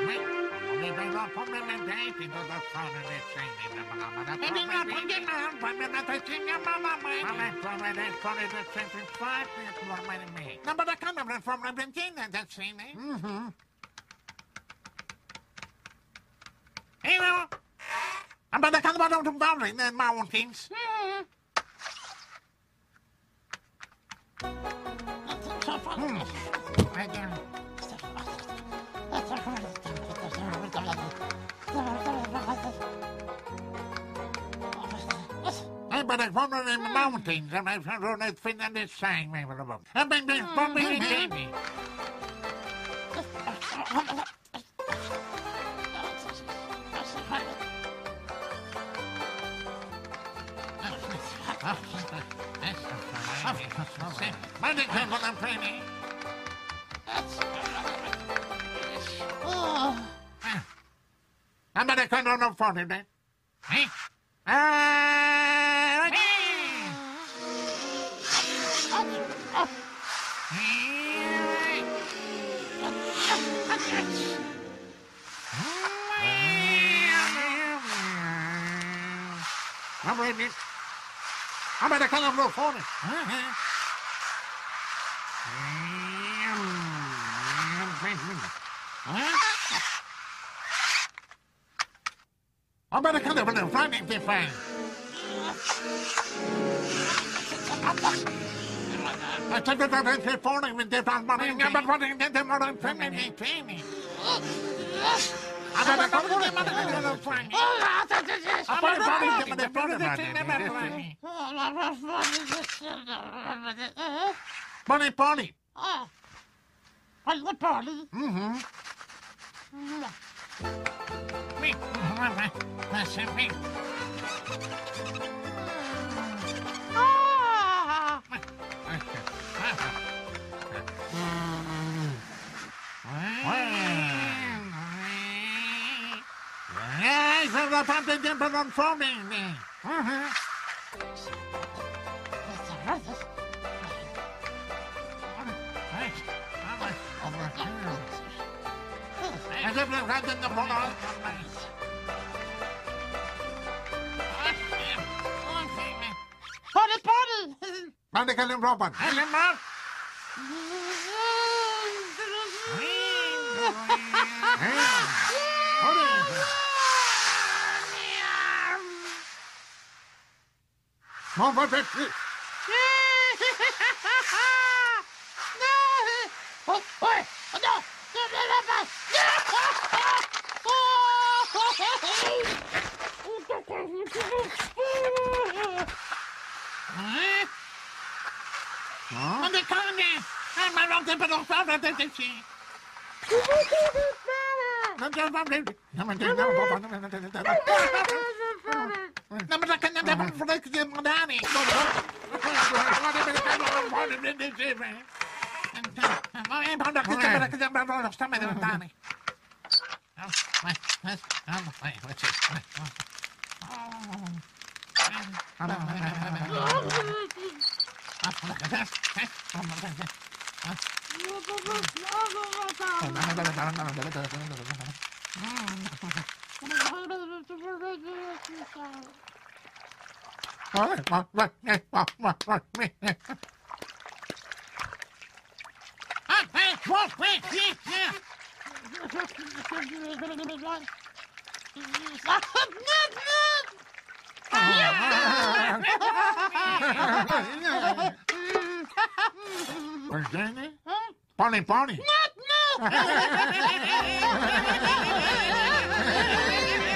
But I can't bottom to boundary in the mountains. But I found in the mountains, and I found it fin and it's saying, maybe about. I've been bumping it. I'm not a kind of no fun in that. I'm at a kind of no fun. I'm at a kind of no fun in the fan. I took it out of the phone with different money, but what in the modern family training. I'm at a couple of money. Money party. What party? Me. That's me. The pumpkin dimple on forming me. I give them right in the ball. Party! Party can live Robin. I live not. What is it? Party.